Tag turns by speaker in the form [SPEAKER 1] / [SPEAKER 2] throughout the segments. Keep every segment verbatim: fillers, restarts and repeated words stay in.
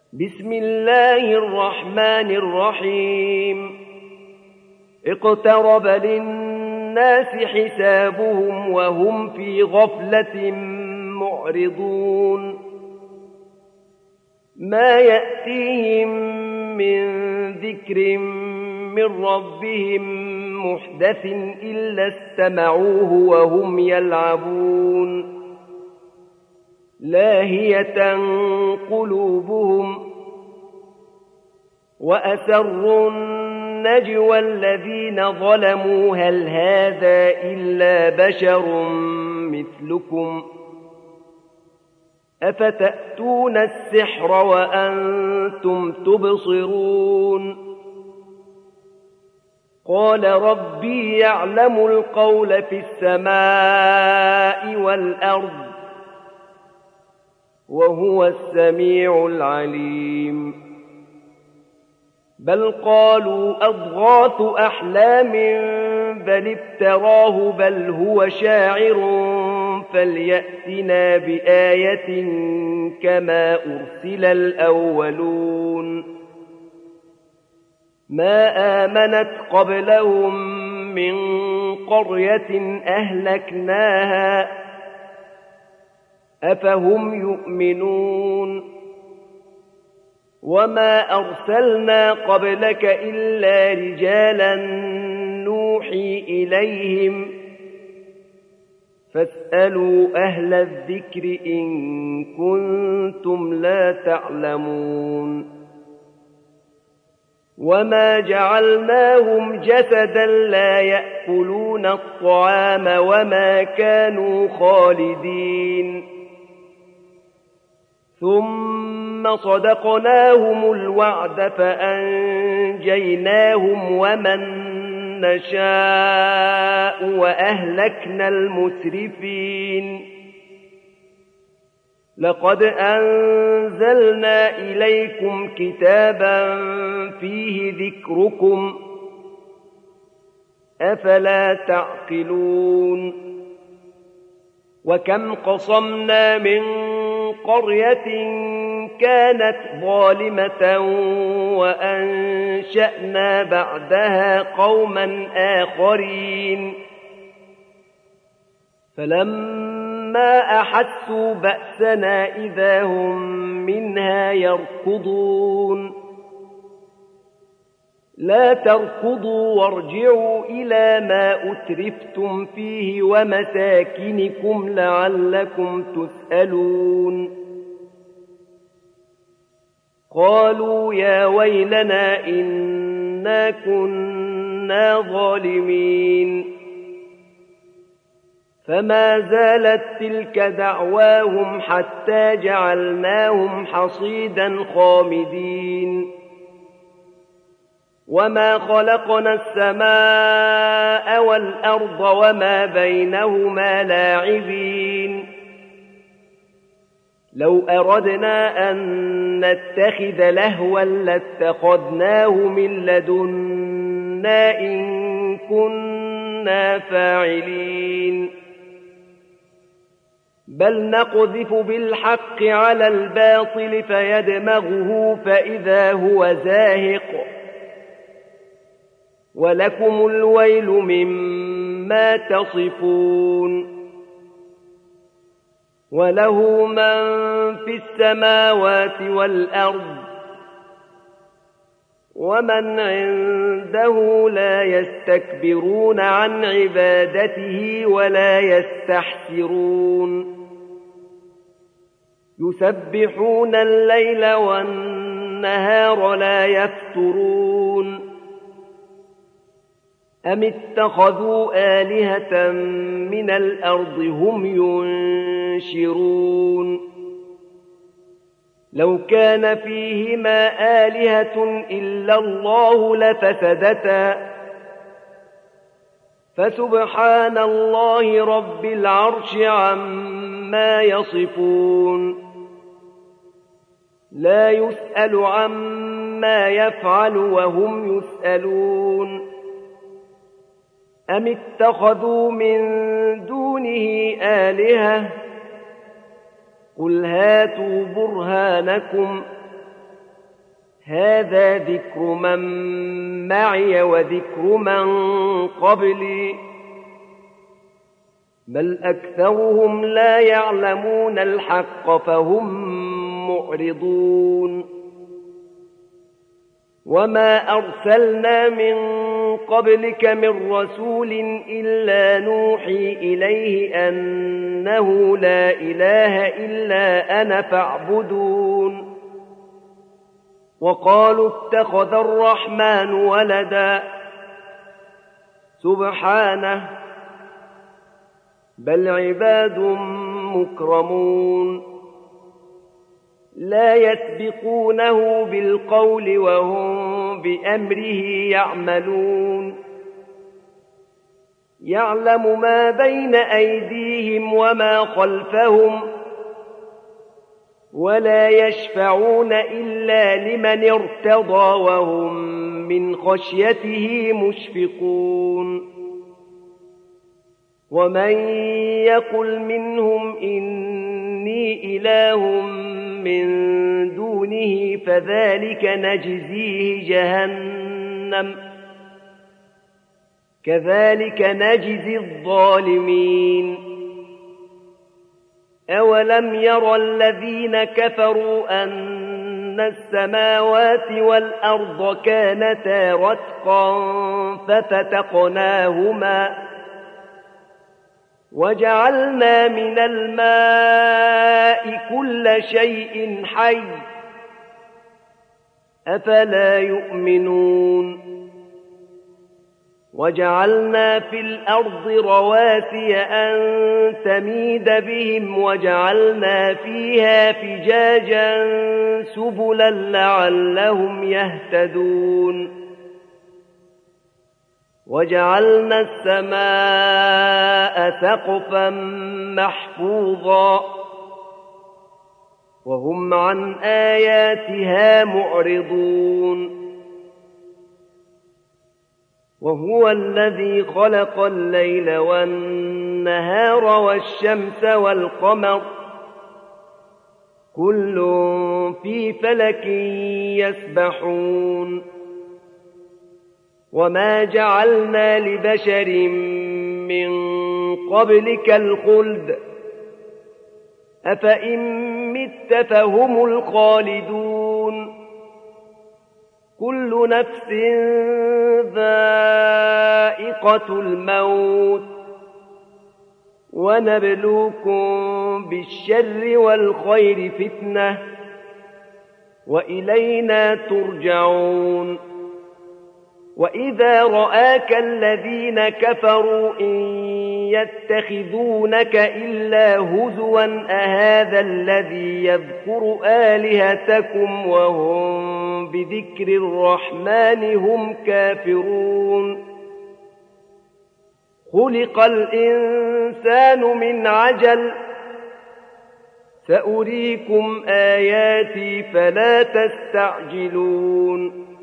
[SPEAKER 1] بسم الله الرحمن الرحيم اقترب للناس حسابهم وهم في غفلة معرضون ما يأتيهم من ذكر من ربهم محدث إلا استمعوه وهم يلعبون لاهية قلوبهم وأسروا النجوى الذين ظلموا هل هذا إلا بشر مثلكم أفتأتون السحر وأنتم تبصرون قال ربي يعلم القول في السماء والأرض وهو السميع العليم بل قالوا أضغاث أحلام بل افتراه بل هو شاعر فليأتنا بآية كما أرسل الأولون ما آمنت قبلهم من قرية أهلكناها أفهم يؤمنون وما أرسلنا قبلك إلا رجالا نوحي إليهم فاسألوا أهل الذكر إن كنتم لا تعلمون وما جعلناهم جسدا لا يأكلون الطعام وما كانوا خالدين ثم صدقناهم الوعد فأنجيناهم ومن نشاء وأهلكنا المسرفين لقد أنزلنا إليكم كتابا فيه ذكركم أفلا تعقلون وكم قصمنا من قرية كانت ظالمة وأنشأنا بعدها قوما آخرين فلما أحسوا بأسنا إذا هم منها يركضون لا تركضوا وارجعوا إلى ما أترفتم فيه ومساكنكم لعلكم تسألون قالوا يا ويلنا إنا كنا ظالمين فما زالت تلك دعواهم حتى جعلناهم حصيدا خامدين وما خلقنا السماء والأرض وما بينهما لاعبين لو أردنا أن نتخذ لهوا لاتخذناه من لدنا إن كنا فاعلين بل نقذف بالحق على الباطل فيدمغه فإذا هو زاهق ولكم الويل مما تصفون وله من في السماوات والأرض ومن عنده لا يستكبرون عن عبادته ولا يستحسرون يسبحون الليل والنهار لا يفترون أم اتخذوا آلهة من الأرض هم ينشرون لو كان فيهما آلهة إلا الله لفسدتا فسبحان الله رب العرش عما يصفون لا يسأل عما يفعل وهم يسألون أم اتخذوا من دونه آلهة قل هاتوا برهانكم هذا ذكر من معي وذكر من قبلي بل أكثرهم لا يعلمون الحق فهم معرضون وما أرسلنا من قبلك من رسول إلا نوحي إليه أنه لا إله إلا أنا فاعبدون وقالوا اتخذ الرحمن ولدا سبحانه بل عباد مكرمون لا يسبقونه بالقول وهم بأمره يعملون يعلم ما بين أيديهم وما خلفهم ولا يشفعون إلا لمن ارتضى وهم من خشيته مشفقون ومن يقل منهم إني إله من دونه فذلك نجزيه جهنم كذلك نجزي الظالمين أولم ير الذين كفروا أن السماوات والأرض كانتا رتقا ففتقناهما وجعلنا من الماء كل شيء حي أفلا يؤمنون وجعلنا في الأرض رواسي أن تميد بهم وجعلنا فيها فجاجا سبلا لعلهم يهتدون وجعلنا السماء سقفا محفوظا وهم عن آياتها معرضون وهو الذي خلق الليل والنهار والشمس والقمر كل في فلك يسبحون وما جعلنا لبشر من قبلك الخلد أفإن مت فهم الخالدون كل نفس ذائقة الموت ونبلوكم بالشر والخير فتنة وإلينا ترجعون وإذا رآك الذين كفروا إن يتخذونك إلا هزوا أهذا الذي يذكر آلهتكم وهم بذكر الرحمن هم كافرون خلق الإنسان من عجل سأريكم آياتي فلا تستعجلون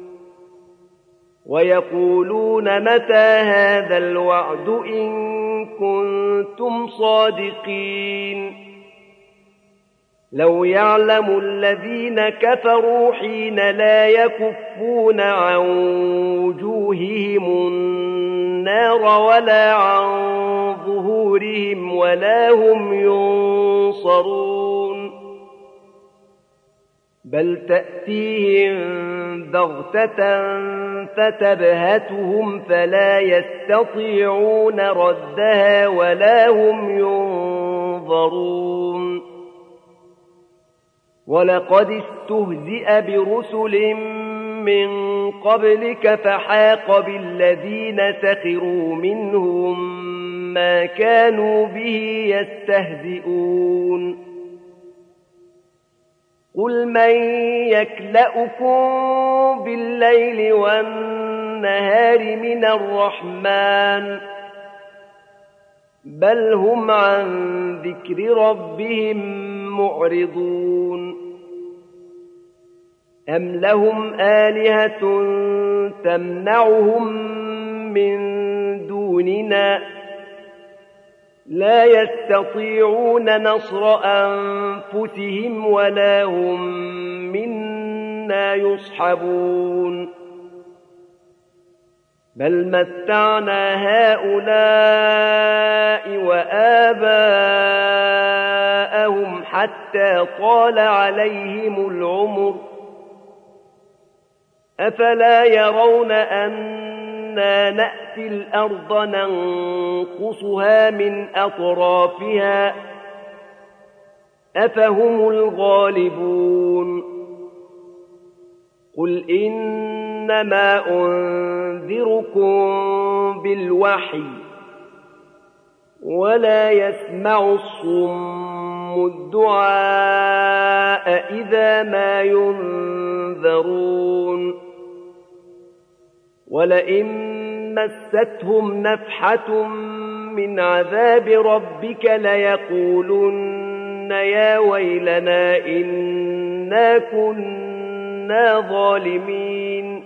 [SPEAKER 1] ويقولون متى هذا الوعد إن كنتم صادقين لو يعلم الذين كفروا حين لا يكفون عن وجوههم النار ولا عن ظهورهم ولا هم ينصرون بل تأتيهم بغتة فتبهتهم فلا يستطيعون ردها ولا هم ينظرون ولقد استهزئ برسل من قبلك فحاق بالذين سخروا منهم ما كانوا به يستهزئون قل من يكلأكم بالليل والنهار من الرحمن بل هم عن ذكر ربهم معرضون أم لهم آلهة تمنعهم من دوننا لا يستطيعون نصر أنفسهم ولا هم منا أنى يصحبون بل متعنا هؤلاء وآباءهم حتى طال عليهم العمر أفلا يرون أنا نأتي الأرض ننقصها من أطرافها أفهم الغالبون قل إنما أنذركم بالوحي ولا يسمع الصم الدعاء إذا ما ينذرون ولئن مستهم نفحة من عذاب ربك ليقولن يا ويلنا إنا كنا ظالمين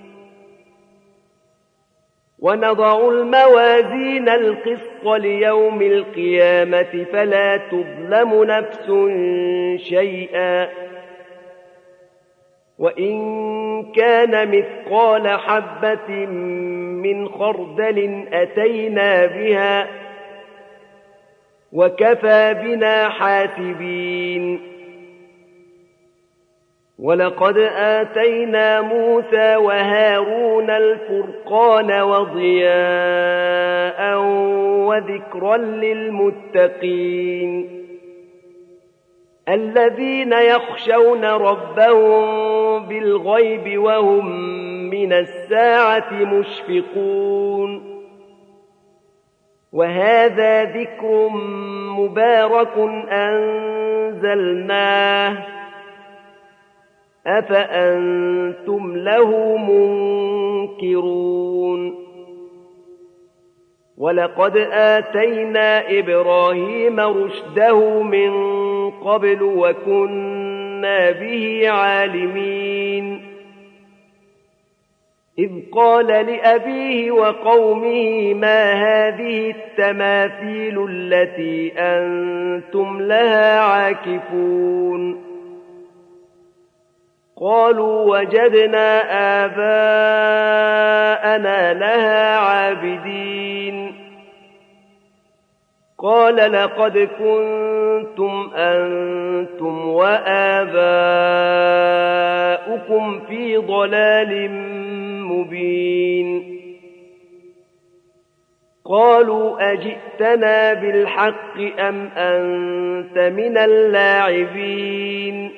[SPEAKER 1] ونضع الموازين القسط ليوم القيامة فلا تظلم نفس شيئا وإن كان مثقال حبة من خردل أتينا بها وكفى بنا حاسبين ولقد آتينا موسى وهارون الفرقان وضياء وذكرا للمتقين الذين يخشون ربهم بالغيب وهم من الساعة مشفقون وهذا ذكر مبارك أنزلناه أفأنتم له منكرون ولقد آتينا إبراهيم رشده من قبل وكنا به عالمين إذ قال لأبيه وقومه ما هذه التماثيل التي أنتم لها عاكفون قالوا وجدنا آباءنا لها عابدين قال لقد كنتم أنتم وآباؤكم في ضلال مبين قالوا أجئتنا بالحق أم أنت من اللاعبين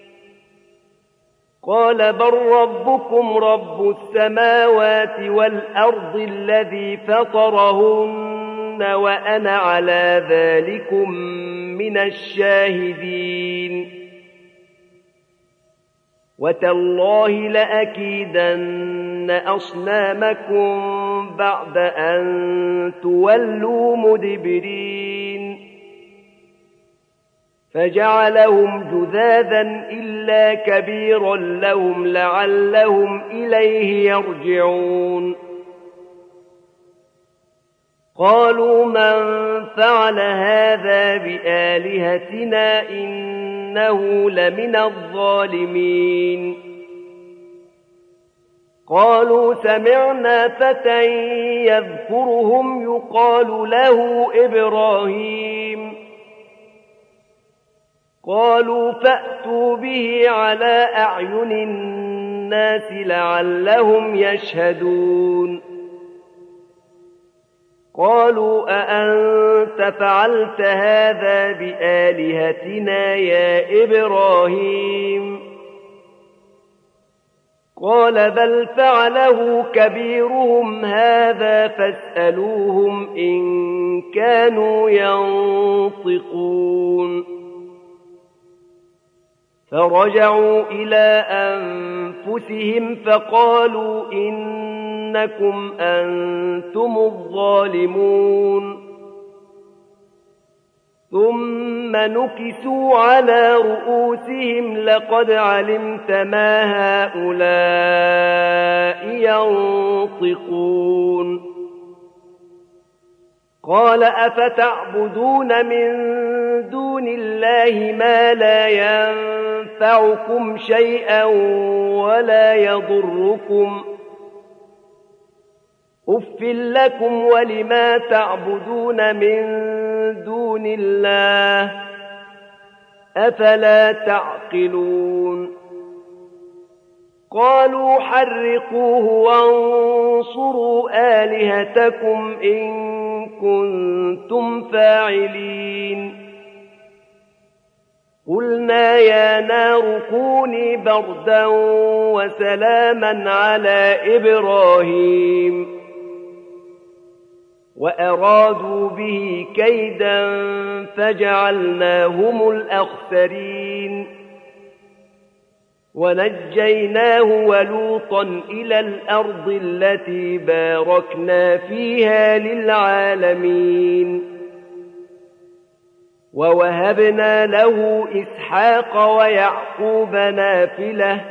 [SPEAKER 1] قال بل ربكم رب السماوات والأرض الذي فطرهن وأنا على ذلكم من الشاهدين وتالله لأكيدن أصنامكم بعد أن تولوا مدبرين فجعلهم جذاذا إلا كبيرا لهم لعلهم إليه يرجعون قالوا من فعل هذا بآلهتنا إنه لمن الظالمين قالوا سمعنا فتى يذكرهم يقال له إبراهيم قالوا فأتوا به على أعين الناس لعلهم يشهدون قالوا أأنت فعلت هذا بآلهتنا يا إبراهيم قال بل فعله كبيرهم هذا فاسألوهم إن كانوا ينطقون فرجعوا إلى أنفسهم فقالوا إنكم أنتم الظالمون ثم نكسوا على رؤوسهم لقد علمت ما هؤلاء ينطقون قال أفتعبدون من دون الله ما لا ينفعكم شيئا ولا يضركم أف لكم ولما تعبدون من دون الله أفلا تعقلون قالوا حرقوه وانصروا آلهتكم إن كنتم فاعلين قلنا يا نار كوني بردا وسلاما على إبراهيم وأرادوا به كيدا فجعلناهم الأخسرين ونجيناه ولوطا إلى الأرض التي باركنا فيها للعالمين ووهبنا له إسحاق ويعقوب نافلة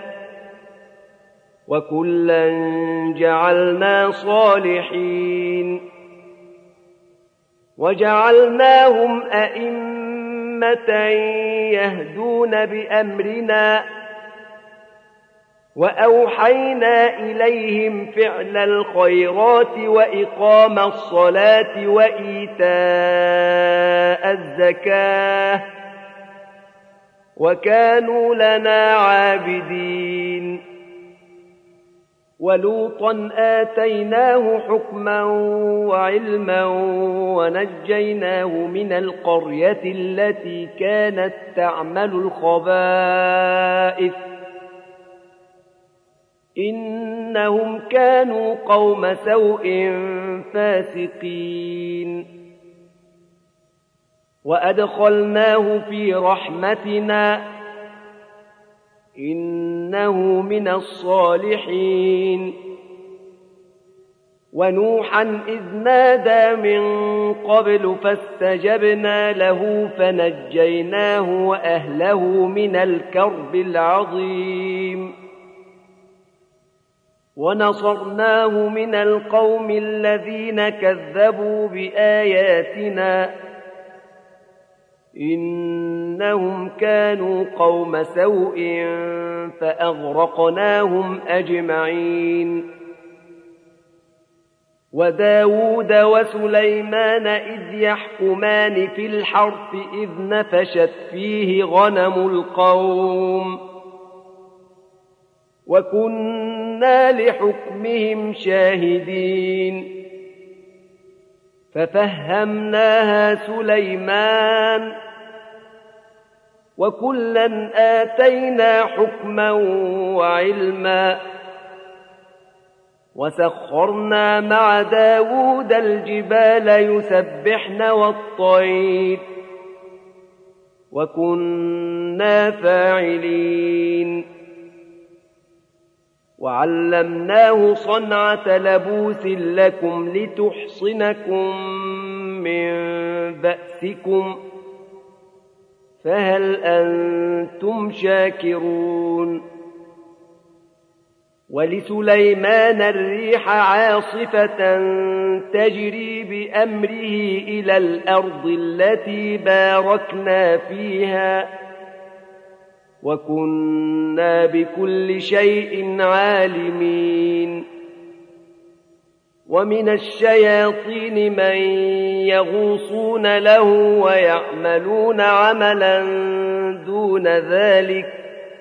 [SPEAKER 1] وكلا جعلنا صالحين وجعلناهم أئمة يهدون بأمرنا وأوحينا إليهم فعل الخيرات وإقام الصلاة وإيتاء الزكاة وكانوا لنا عابدين ولوطا آتيناه حكما وعلما ونجيناه من القرية التي كانت تعمل الخبائث إنهم كانوا قوم سوء فاسقين وأدخلناه في رحمتنا إنه من الصالحين ونوحا إذ نادى من قبل فاستجبنا له فنجيناه وأهله من الكرب العظيم ونصرناه من القوم الذين كذبوا بآياتنا إنهم كانوا قوم سوء فأغرقناهم أجمعين وداود وسليمان إذ يحكمان في الحرث إذ نفشت فيه غنم القوم وكنا لحكمهم شاهدين ففهمناها سليمان وكلا آتينا حكما وعلما وسخرنا مع داود الجبال يسبحن والطير وكنا فاعلين وعلمناه صنعة لبوس لكم لتحصنكم من بأسكم فهل أنتم شاكرون ولسليمان الريح عاصفة تجري بأمره إلى الأرض التي باركنا فيها وكنا بكل شيء عالمين ومن الشياطين من يغوصون له ويعملون عملا دون ذلك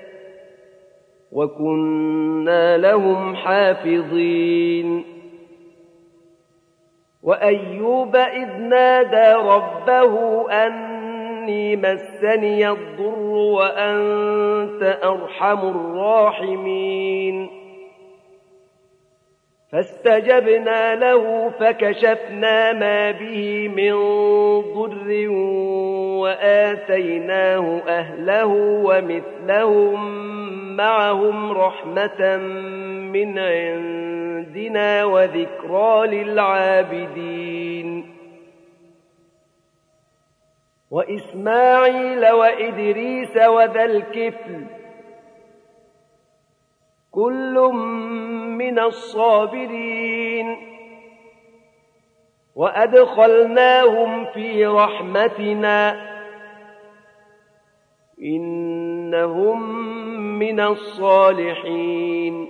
[SPEAKER 1] وكنا لهم حافظين وأيوب إذ نادى ربه أني مسني الضر وأنت أرحم الراحمين فاستجبنا له فكشفنا ما به من ضر وآتيناه أهله ومثلهم معهم رحمة من عندنا وذكرى للعابدين وإسماعيل وإدريس وذا الكفل كل من الصابرين وأدخلناهم في رحمتنا إنهم من الصالحين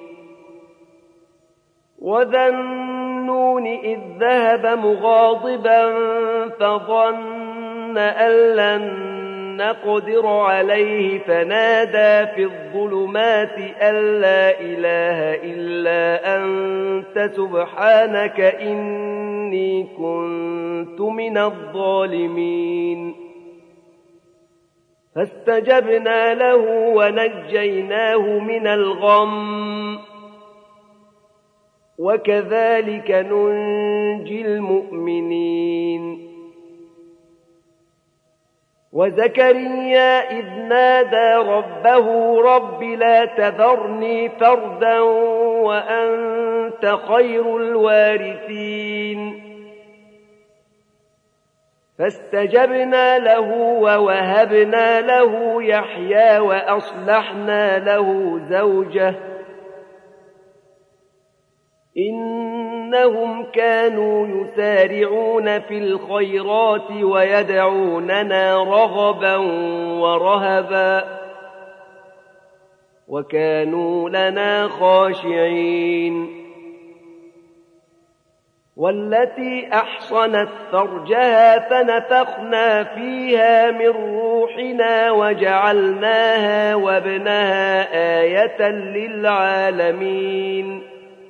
[SPEAKER 1] وذا النون إذ ذهب مغاضبا فظن أن لن نقدر عليه فنادى في الظلمات أن لا إله إلا أنت سبحانك إني كنت من الظالمين فاستجبنا له ونجيناه من الغم وكذلك ننجي المؤمنين وزكريا إذ نادى ربه رب لا تذرني فردا وأنت خير الوارثين فاستجبنا له ووهبنا له يحيى وأصلحنا له زوجه إنهم كانوا يسارعون في الخيرات ويدعوننا رغبا ورهبا وكانوا لنا خاشعين والتي أحصنت فرجها فنفخنا فيها من روحنا وجعلناها وابنها آية للعالمين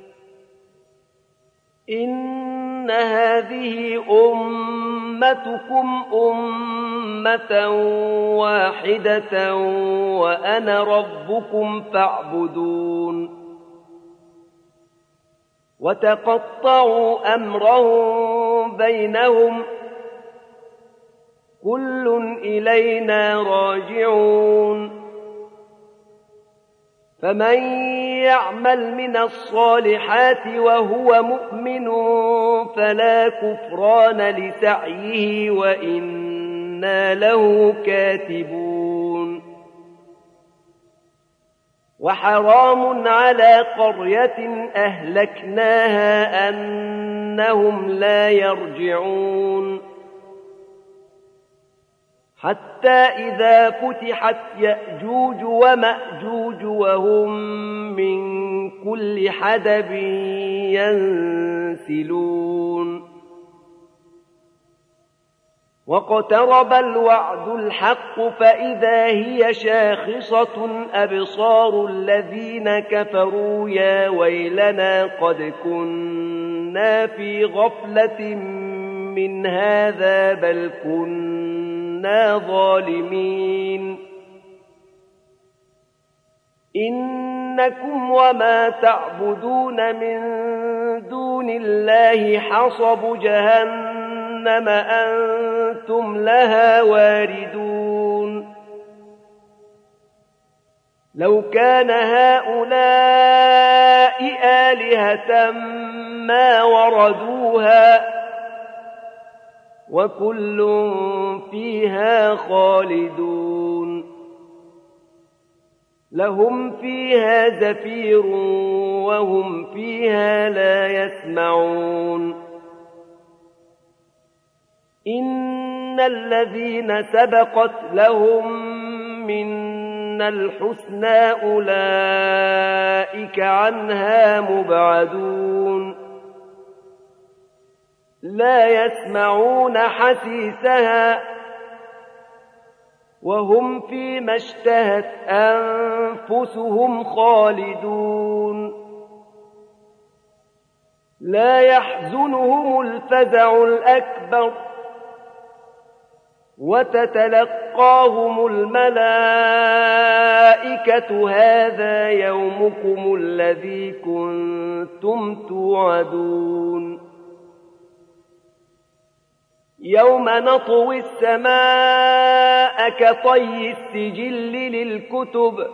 [SPEAKER 1] إن هذه أمتكم أمة واحدة وأنا ربكم فاعبدون وتقطعوا أمرهم بينهم كل إلينا راجعون فمن يعمل من الصالحات وهو مؤمن فلا كفران لسعيه وإنا له كاتبون وحرام على قرية أهلكناها أنهم لا يرجعون حتى إذا فتحت يأجوج ومأجوج وهم من كل حدب ينسلون واقترب الوعد الحق فإذا هي شاخصة أبصار الذين كفروا يا ويلنا قد كنا في غفلة من هذا بل كنا ظالمين إنكم وما تعبدون من دون الله حصب جهنم أنتم لها واردون لو كان هؤلاء آلهة ما وردوها وكل فيها خالدون لهم فيها زفير وهم فيها لا يسمعون إن الذين سبقت لهم منا الحسنى أولئك عنها مبعدون لا يسمعون حسيسها وهم فيما اشتهت أنفسهم خالدون لا يحزنهم الفزع الأكبر وتتلقاهم الملائكة هذا يومكم الذي كنتم توعدون يوم نطوي السماء كطي السجل للكتب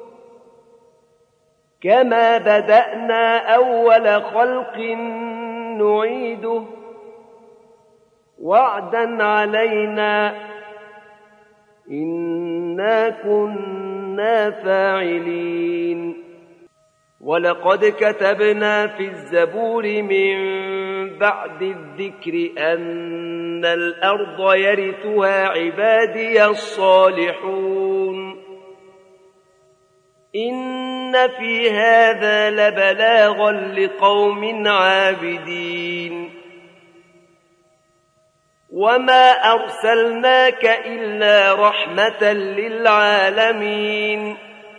[SPEAKER 1] كما بدأنا أول خلق نعيده وعدا علينا إنا كنا فاعلين ولقد كتبنا في الزبور من بعد الذكر أن الأرض يرثها عبادي الصالحون إن في هذا لبلاغا لقوم عابدين وما أرسلناك إلا رحمة للعالمين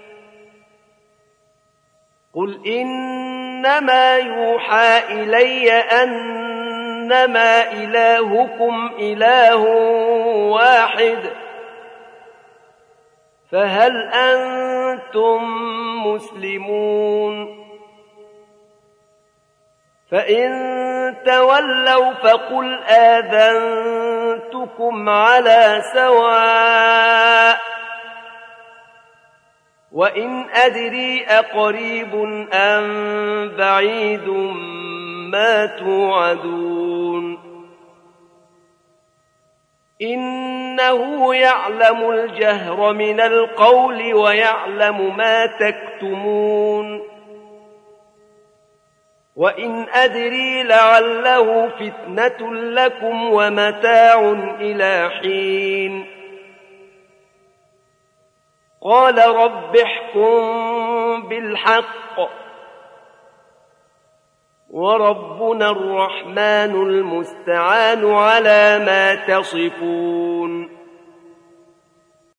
[SPEAKER 1] قل إنما يوحى إلي أنما إلهكم إله واحد فهل أنتم مسلمون فإن تولوا فقل آذنتكم على سواء وإن أدري أقريب أم بعيد ما توعدون إنه يعلم الجهر من القول ويعلم ما تكتمون وإن أدري لعله فتنة لكم ومتاع إلى حين قال رب احكم بالحق وربنا الرحمن المستعان على ما تصفون